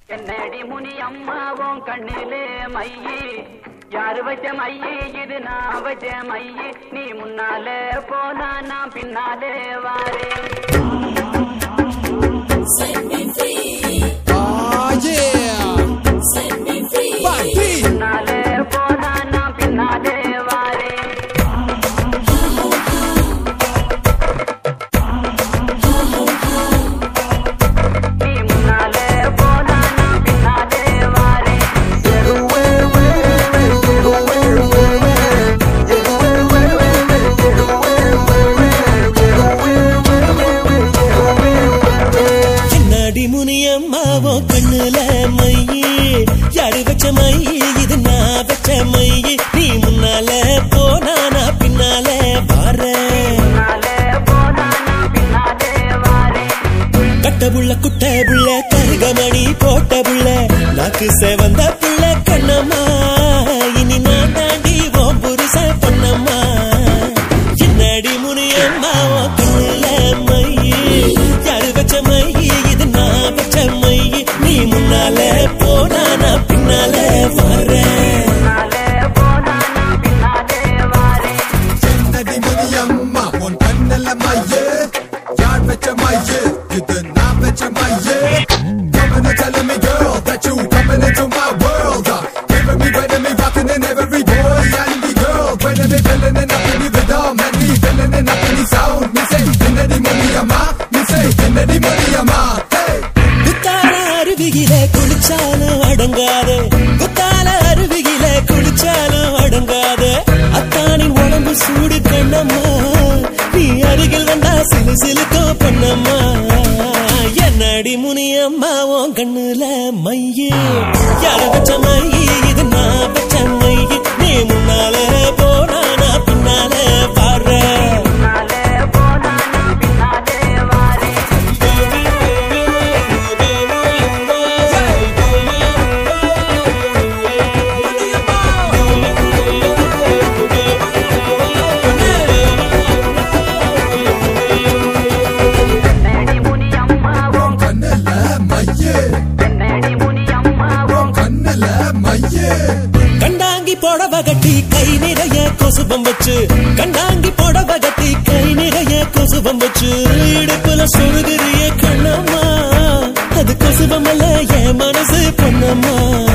என்னடி முனி அம்மாவும் கண்ணிலே மையி யாரு வச்ச மையி இது நான் வச்ச மையி நீ முன்னாலே போனா நான் பின்னாலே வாரே முன்னாலே போனா நான் பின்னாலே வாரே கண்ணுல மையி யாரு வச்ச மையி இது நான் வச்ச மையி நீ முன்னால போனா நான் பின்னாலே வாரேன் கட்ட புள்ள குட்ட புள்ள கருகமணி போட்ட புள்ள நாக்கு சேவந்த புள்ள கண்ணம்மா இனி நான் தாண்டி ஓம் புருஷ பொன்னம்மா என்னடி முனியம்மா கண்ணுல மையி யாரு வச்ச மையி இது நான் வச்ச மையி நீ முன்னால போனா நான் பின்னாலே வாரேன் என்னடி முனியம்மா உன் கண்ணல மையே யார் வச்ச மையே இது நான் வச்ச மையே Coming and telling me girl that you coming into my world Giving me right and me rocking in every boy and the girl When me feeling it up in the rhythm and me feeling it up in the sound Me say என்னடி Muniyamma me say என்னடி Muniyamma hey குத்தால அருவியிலே குளிச்சாலும் அடங்காது குத்தால அருவியிலே குளிச்சாலும் அடங்காது அத்தானின் உடம்பு சூடு கண்ணம்மா நீ அருகில் வந்தா சிலு சிலுக்கோ பண்ணம்மா என்னடி முனியம்மா உன் கண்ணுல மையே யாரு வச்ச மையி இது நான் வச்ச மையி நீ முன்னால போனா நான் பின்னாலே பாடுறேன் கண்டாங்கி போடவ கட்டி கை நிறைய கொசுபம் வச்சு கண்டாங்கி போடவ கட்டி கை நிறைய கொசுபம் வச்சு இடுப்புல சொருகிறிய கண்ணம்மா அது கொசுபம் அல்ல என் மனசு பொன்னம்மா